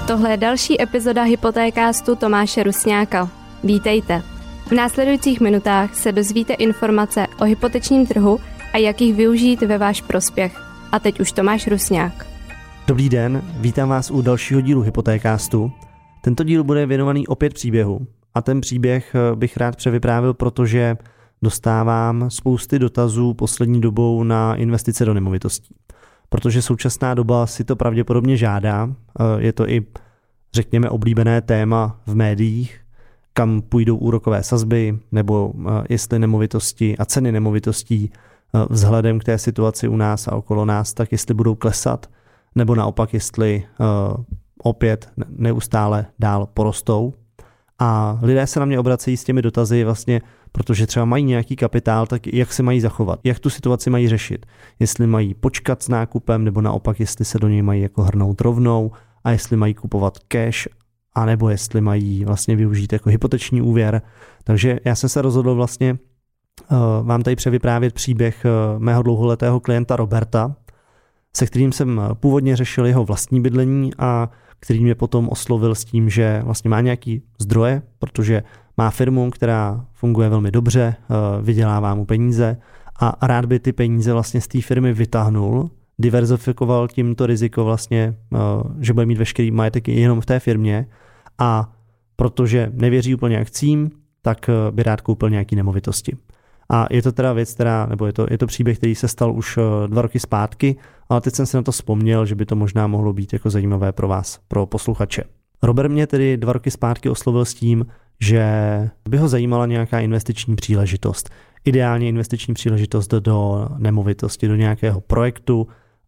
Tohle je další epizoda Hypotékástu Tomáše Rusňáka. Vítejte. V následujících minutách se dozvíte informace o hypotečním trhu a jak jich využít ve váš prospěch. A teď už Tomáš Rusňák. Dobrý den, vítám vás u dalšího dílu Hypotékástu. Tento díl bude věnovaný opět příběhu. A ten příběh bych rád převyprávil, protože dostávám spousty dotazů poslední dobou na investice do nemovitostí. Protože současná doba si to pravděpodobně žádá. Je to i, řekněme, oblíbené téma v médiích, kam půjdou úrokové sazby, nebo jestli nemovitosti a ceny nemovitostí vzhledem k té situaci u nás a okolo nás, tak jestli budou klesat, nebo naopak, jestli opět neustále dál porostou. A lidé se na mě obracejí s těmi dotazy vlastně, protože třeba mají nějaký kapitál, tak jak se mají zachovat, jak tu situaci mají řešit. Jestli mají počkat s nákupem, nebo naopak, jestli se do něj mají jako hrnout rovnou, a jestli mají kupovat cash, anebo jestli mají vlastně využít jako hypoteční úvěr. Takže já jsem se rozhodl vlastně vám tady převyprávět příběh mého dlouholetého klienta Roberta, se kterým jsem původně řešil jeho vlastní bydlení a který mě potom oslovil s tím, že vlastně má nějaký zdroje, protože má firmu, která funguje velmi dobře, vydělává mu peníze a rád by ty peníze vlastně z té firmy vytáhnul, diverzifikoval tímto riziko vlastně, že bude mít veškerý majetek jenom v té firmě a protože nevěří úplně akcím, tak by rád koupil nějaký nemovitosti. A je to teda věc, nebo je to příběh, který se stal už 2 roky zpátky, ale teď jsem si na to vzpomněl, že by to možná mohlo být jako zajímavé pro vás, pro posluchače. Robert mě tedy 2 roky zpátky oslovil s tím, že by ho zajímala nějaká investiční příležitost. Ideálně investiční příležitost do nemovitosti, do nějakého projektu.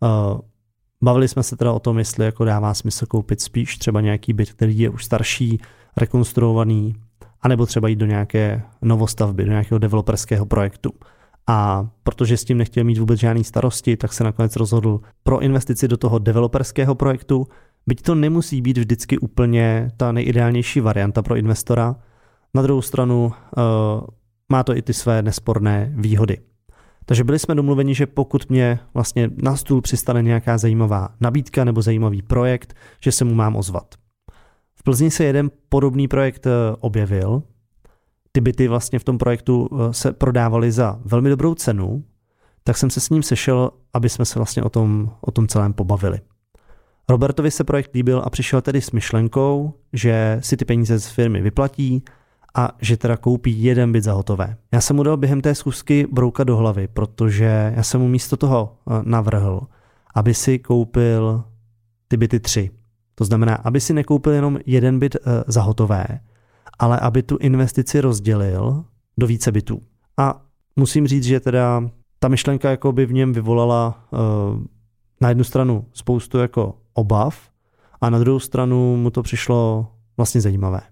Bavili jsme se teda o tom, jestli jako dává smysl koupit spíš třeba nějaký byt, který je už starší, rekonstruovaný, anebo třeba jít do nějaké novostavby, do nějakého developerského projektu. A protože s tím nechtěl mít vůbec žádný starosti, tak se nakonec rozhodl pro investici do toho developerského projektu, byť to nemusí být vždycky úplně ta nejideálnější varianta pro investora. Na druhou stranu má to i ty své nesporné výhody. Takže byli jsme domluveni, že pokud mě vlastně na stůl přistane nějaká zajímavá nabídka nebo zajímavý projekt, že se mu mám ozvat. V Plzni se jeden podobný projekt objevil. Ty byty vlastně v tom projektu se prodávaly za velmi dobrou cenu, tak jsem se s ním sešel, aby jsme se vlastně o tom celém pobavili. Robertovi se projekt líbil a přišel tedy s myšlenkou, že si ty peníze z firmy vyplatí a že teda koupí jeden byt za hotové. Já jsem mu dal během té schůzky brouka do hlavy, protože já jsem mu místo toho navrhl, aby si koupil ty byty 3. To znamená, aby si nekoupil jenom jeden byt za hotové, ale aby tu investici rozdělil do více bytů. A musím říct, že teda ta myšlenka jako by v něm vyvolala na jednu stranu spoustu jako obav a na druhou stranu mu to přišlo vlastně zajímavé.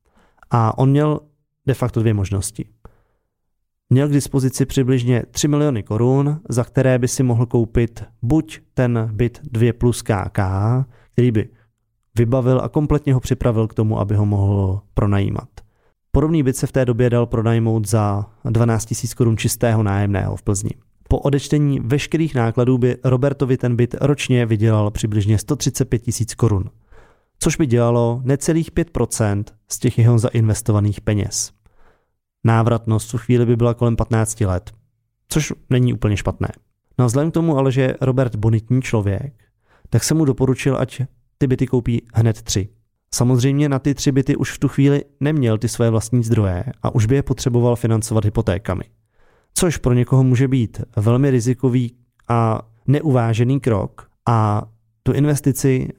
A on měl de facto 2 možnosti. Měl k dispozici přibližně 3 miliony korun, za které by si mohl koupit buď ten byt 2 plus KK, který by vybavil a kompletně ho připravil k tomu, aby ho mohl pronajímat. Podobný byt se v té době dal pronajmout za 12 000 korun čistého nájemného v Plzni. Po odečtení veškerých nákladů by Robertovi ten byt ročně vydělal přibližně 135 000 korun, což by dělalo necelých 5% z těch jeho zainvestovaných peněz. Návratnost v chvíli by byla kolem 15 let, což není úplně špatné. No a vzhledem k tomu ale, že Robert bonitní člověk, tak se mu doporučil, ať ty byty koupí hned 3. Samozřejmě na ty 3 byty už v tu chvíli neměl ty své vlastní zdroje a už by je potřeboval financovat hypotékami. Což pro někoho může být velmi rizikový a neuvážený krok a tu investici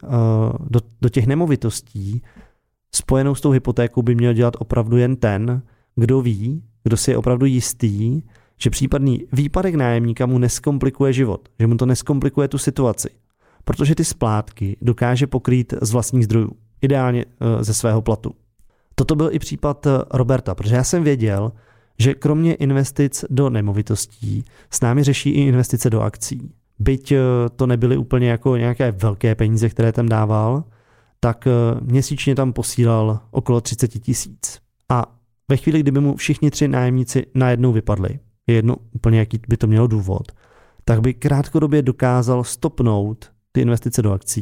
do těch nemovitostí spojenou s tou hypotékou by měl dělat opravdu jen ten, kdo ví, kdo si je opravdu jistý, že případný výpadek nájemníka mu neskomplikuje život, že mu to neskomplikuje tu situaci. Protože ty splátky dokáže pokrýt z vlastních zdrojů, ideálně ze svého platu. Toto byl i případ Roberta, protože já jsem věděl, že kromě investic do nemovitostí s námi řeší i investice do akcí. Byť to nebyly úplně jako nějaké velké peníze, které tam dával, tak měsíčně tam posílal okolo 30 000. A ve chvíli, kdyby mu všichni 3 nájemníci najednou vypadli, je jedno úplně, jaký by to mělo důvod, tak by krátkodobě dokázal stopnout ty investice do akcí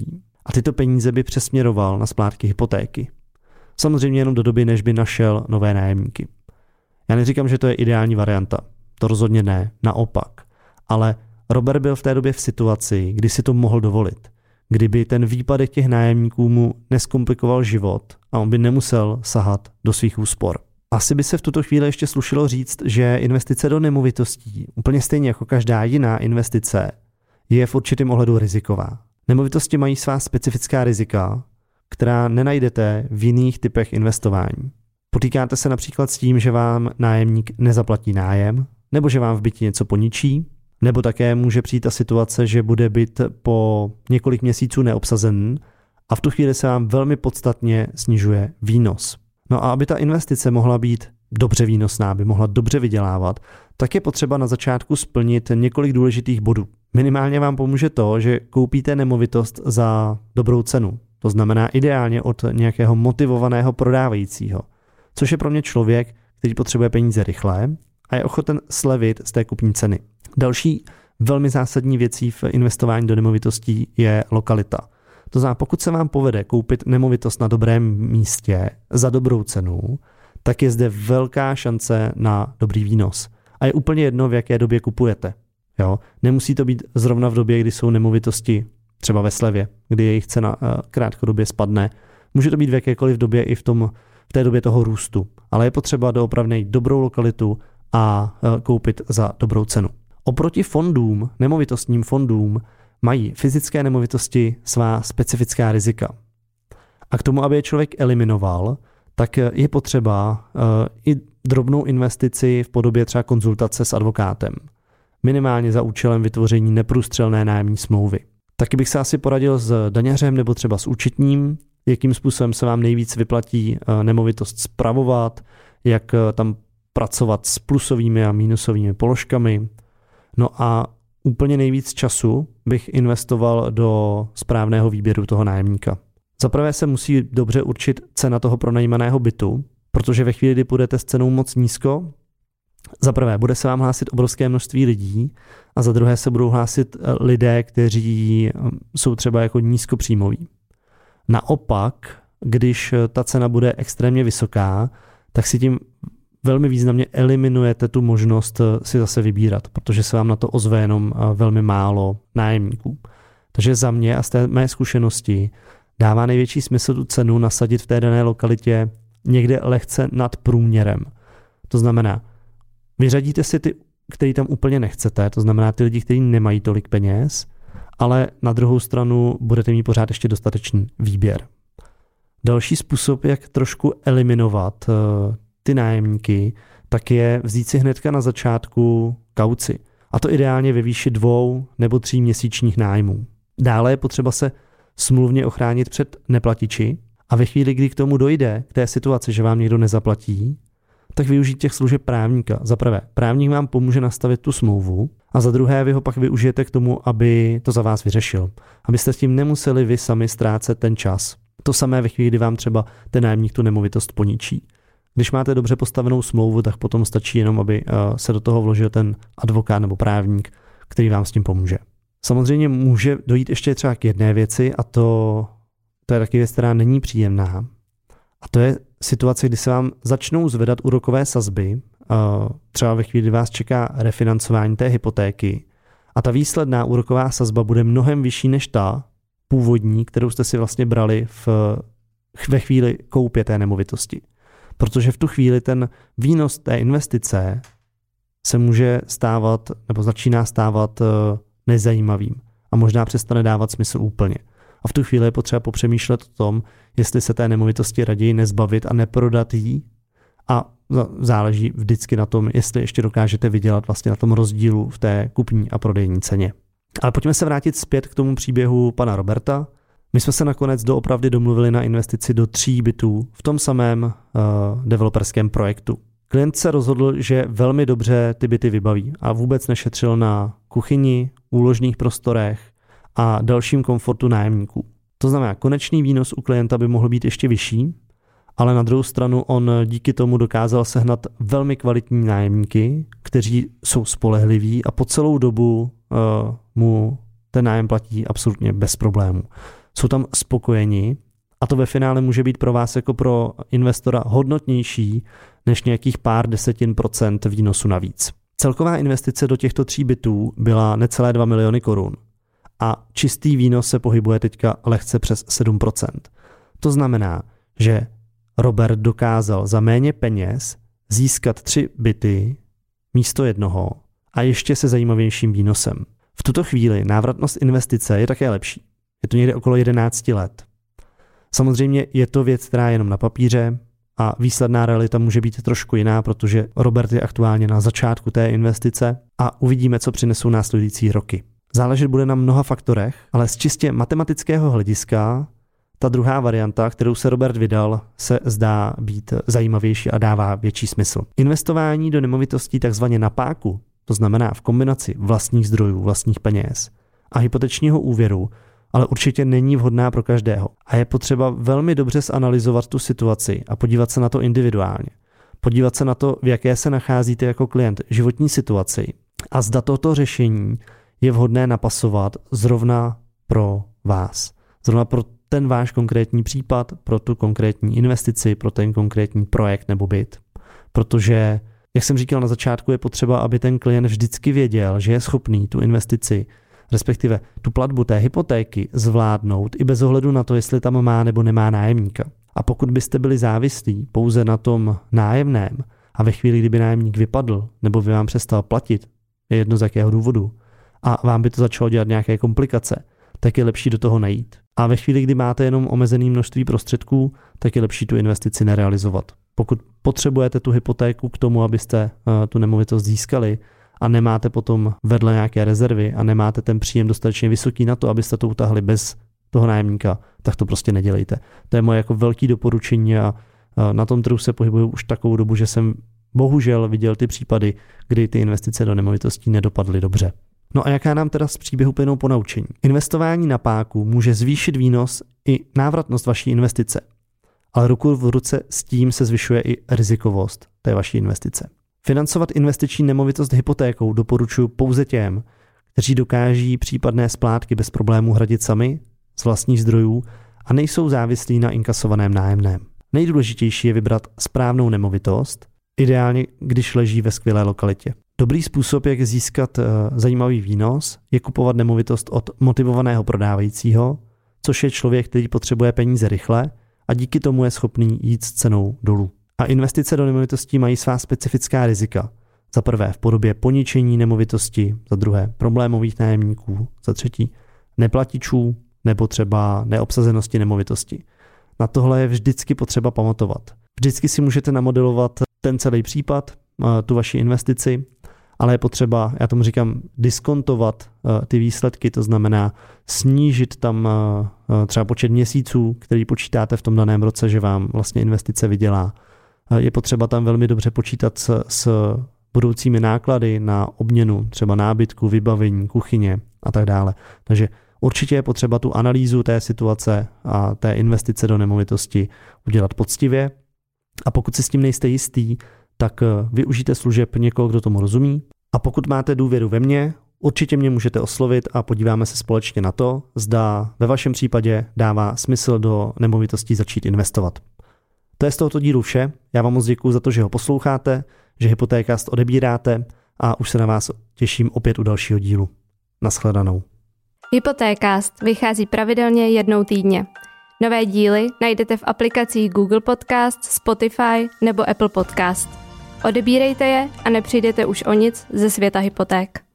a tyto peníze by přesměroval na splátky hypotéky. Samozřejmě jenom do doby, než by našel nové nájemníky. Já neříkám, že to je ideální varianta. To rozhodně ne, naopak. Ale Robert byl v té době v situaci, kdy si to mohl dovolit. Kdyby ten výpadek těch nájemníků mu neskomplikoval život a on by nemusel sahat do svých úspor. Asi by se v tuto chvíli ještě slušelo říct, že investice do nemovitostí, úplně stejně jako každá jiná investice, je v určitém ohledu riziková. Nemovitosti mají svá specifická rizika, která nenajdete v jiných typech investování. Potýkáte se například s tím, že vám nájemník nezaplatí nájem, nebo že vám v bytě něco poničí, nebo také může přijít ta situace, že bude byt po několik měsíců neobsazen a v tu chvíli se vám velmi podstatně snižuje výnos. No a aby ta investice mohla být dobře výnosná, aby mohla dobře vydělávat, tak je potřeba na začátku splnit několik důležitých bodů. Minimálně vám pomůže to, že koupíte nemovitost za dobrou cenu. To znamená ideálně od nějakého motivovaného prodávajícího, což je pro mě člověk, který potřebuje peníze rychle a je ochoten slevit z té kupní ceny. Další velmi zásadní věcí v investování do nemovitostí je lokalita. To znamená, pokud se vám povede koupit nemovitost na dobrém místě za dobrou cenu, tak je zde velká šance na dobrý výnos. A je úplně jedno, v jaké době kupujete. Jo? Nemusí to být zrovna v době, kdy jsou nemovitosti třeba ve slevě, kdy jejich cena krátkodobě spadne. Může to být v jakékoliv době i v té době toho růstu. Ale je potřeba doopravdy najít dobrou lokalitu a koupit za dobrou cenu. Oproti fondům, nemovitostním fondům, mají fyzické nemovitosti svá specifická rizika. A k tomu, aby je člověk eliminoval, tak je potřeba i drobnou investici v podobě třeba konzultace s advokátem. Minimálně za účelem vytvoření neprůstřelné nájemní smlouvy. Taky bych se asi poradil s daňařem nebo třeba s účetním, jakým způsobem se vám nejvíc vyplatí nemovitost spravovat, jak tam pracovat s plusovými a minusovými položkami. No a úplně nejvíc času bych investoval do správného výběru toho nájemníka. Za prvé se musí dobře určit cena toho pronajímaného bytu, protože ve chvíli, kdy půjdete s cenou moc nízko, za prvé bude se vám hlásit obrovské množství lidí a za druhé se budou hlásit lidé, kteří jsou třeba jako nízkopříjmoví. Naopak, když ta cena bude extrémně vysoká, tak si tím velmi významně eliminujete tu možnost si zase vybírat, protože se vám na to ozve jenom velmi málo nájemníků. Takže za mě a z té mé zkušenosti dává největší smysl tu cenu nasadit v té dané lokalitě někde lehce nad průměrem. To znamená, vyřadíte si ty, který tam úplně nechcete, to znamená ty lidi, kteří nemají tolik peněz, ale na druhou stranu budete mít pořád ještě dostatečný výběr. Další způsob, jak trošku eliminovat ty nájemníky, tak je vzít si hnedka na začátku kauci. A to ideálně ve výši 2 nebo 3 měsíčních nájmů. Dále je potřeba se smluvně ochránit před neplatiči a ve chvíli, kdy k tomu dojde, k té situaci, že vám někdo nezaplatí, tak využít těch služeb právníka. Za prvé, právník vám pomůže nastavit tu smlouvu a za druhé vy ho pak využijete k tomu, aby to za vás vyřešil. Abyste s tím nemuseli vy sami ztrácet ten čas. To samé ve chvíli, kdy vám třeba ten nájemník tu nemovitost poničí. Když máte dobře postavenou smlouvu, tak potom stačí jenom, aby se do toho vložil ten advokát nebo právník, který vám s tím pomůže. Samozřejmě může dojít ještě třeba k jedné věci a to je taky věc, která není příjemná. A to je situace, kdy se vám začnou zvedat úrokové sazby, třeba ve chvíli, kdy vás čeká refinancování té hypotéky a ta výsledná úroková sazba bude mnohem vyšší než ta původní, kterou jste si vlastně brali ve chvíli koupě té nemovitosti. Protože v tu chvíli ten výnos té investice se může stávat nebo začíná stávat nezajímavým a možná přestane dávat smysl úplně. A v tu chvíli je potřeba popřemýšlet o tom, jestli se té nemovitosti raději nezbavit a neprodat jí a záleží vždycky na tom, jestli ještě dokážete vydělat vlastně na tom rozdílu v té kupní a prodejní ceně. Ale pojďme se vrátit zpět k tomu příběhu pana Roberta. My jsme se nakonec doopravdy domluvili na investici do 3 bytů v tom samém developerském projektu. Klient se rozhodl, že velmi dobře ty byty vybaví a vůbec nešetřil na kuchyni, úložných prostorech a dalším komfortu nájemníků. To znamená, konečný výnos u klienta by mohl být ještě vyšší, ale na druhou stranu on díky tomu dokázal sehnat velmi kvalitní nájemníky, kteří jsou spolehliví a po celou dobu mu ten nájem platí absolutně bez problémů. jsou tam spokojeni a to ve finále může být pro vás jako pro investora hodnotnější než nějakých pár desetin% výnosu navíc. Celková investice do těchto 3 bytů byla necelé 2 miliony korun a čistý výnos se pohybuje teďka lehce přes 7%. To znamená, že Robert dokázal za méně peněz získat 3 byty místo jednoho a ještě se zajímavějším výnosem. V tuto chvíli návratnost investice je také lepší. Je to někde okolo 11 let. Samozřejmě je to věc, která je jenom na papíře a výsledná realita může být trošku jiná, protože Robert je aktuálně na začátku té investice a uvidíme, co přinesou následující roky. Záležet bude na mnoha faktorech, ale z čistě matematického hlediska ta druhá varianta, kterou se Robert vydal, se zdá být zajímavější a dává větší smysl. Investování do nemovitostí takzvaně na páku, to znamená v kombinaci vlastních zdrojů, vlastních peněz a hypotečního úvěru, ale určitě není vhodná pro každého. A je potřeba velmi dobře zanalyzovat tu situaci a podívat se na to individuálně. Podívat se na to, v jaké se nacházíte jako klient, životní situaci a zda toto řešení je vhodné napasovat zrovna pro vás. Zrovna pro ten váš konkrétní případ, pro tu konkrétní investici, pro ten konkrétní projekt nebo byt. Protože, jak jsem říkal na začátku, je potřeba, aby ten klient vždycky věděl, že je schopný tu investici, respektive tu platbu té hypotéky zvládnout i bez ohledu na to, jestli tam má nebo nemá nájemníka. A pokud byste byli závislí pouze na tom nájemném a ve chvíli, kdyby nájemník vypadl nebo by vám přestal platit, je jedno z jakého důvodu, a vám by to začalo dělat nějaké komplikace, tak je lepší do toho nejít. A ve chvíli, kdy máte jenom omezené množství prostředků, tak je lepší tu investici nerealizovat. Pokud potřebujete tu hypotéku k tomu, abyste tu nemovitost získali a nemáte potom vedle nějaké rezervy a nemáte ten příjem dostatečně vysoký na to, abyste to utahli bez toho nájemníka, tak to prostě nedělejte. To je moje jako velké doporučení a na tom trhu se pohybuju už takovou dobu, že jsem bohužel viděl ty případy, kdy ty investice do nemovitostí nedopadly dobře. No a jaká nám teda z příběhu plynou ponaučení? Investování na páku může zvýšit výnos i návratnost vaší investice, ale ruku v ruce s tím se zvyšuje i rizikovost té vaší investice. Financovat investiční nemovitost hypotékou doporučuji pouze těm, kteří dokáží případné splátky bez problémů hradit sami z vlastních zdrojů a nejsou závislí na inkasovaném nájemném. Nejdůležitější je vybrat správnou nemovitost, ideálně když leží ve skvělé lokalitě. Dobrý způsob, jak získat zajímavý výnos, je kupovat nemovitost od motivovaného prodávajícího, což je člověk, který potřebuje peníze rychle a díky tomu je schopný jít s cenou dolů. A investice do nemovitostí mají svá specifická rizika. Za prvé v podobě poničení nemovitosti, za druhé problémových nájemníků, za třetí neplatičů nebo třeba neobsazenosti nemovitosti. Na tohle je vždycky potřeba pamatovat. Vždycky si můžete namodelovat ten celý případ, tu vaši investici, ale je potřeba, já tomu říkám, diskontovat ty výsledky, to znamená snížit tam třeba počet měsíců, který počítáte v tom daném roce, že vám vlastně investice vydělá. Je potřeba tam velmi dobře počítat s budoucími náklady na obměnu, třeba nábytku, vybavení, kuchyně a tak dále. Takže určitě je potřeba tu analýzu té situace a té investice do nemovitosti udělat poctivě. A pokud si s tím nejste jistý, tak využijte služeb někoho, kdo tomu rozumí. A pokud máte důvěru ve mě, určitě mě můžete oslovit a podíváme se společně na to, zda ve vašem případě dává smysl do nemovitostí začít investovat. To je z tohoto dílu vše. Já vám moc děkuju za to, že ho posloucháte, že Hypotékast odebíráte a už se na vás těším opět u dalšího dílu. Naschledanou. Hypotékast vychází pravidelně jednou týdně. Nové díly najdete v aplikacích Google Podcast, Spotify nebo Apple Podcast. Odebírejte je a nepřijdete už o nic ze světa hypoték.